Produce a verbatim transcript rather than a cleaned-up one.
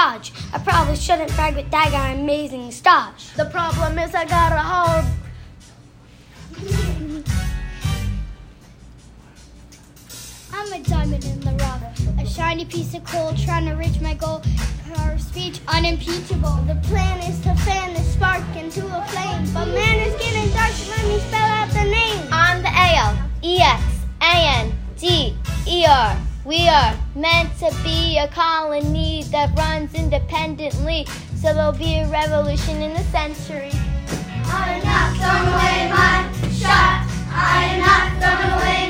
dodge. I probably shouldn't brag with that guy amazing stash. The problem is I got a hold. I'm a diamond in the rough, a shiny piece of coal trying to reach my goal. Our speech unimpeachable. The plan is to fan the spark into a flame, but man is getting dark. Let me spell out the name. I'm the A L E X A N D E R. We are meant to be a colony that runs independently, so there'll be a revolution in the century. I have not thrown away my shot. I have not thrown away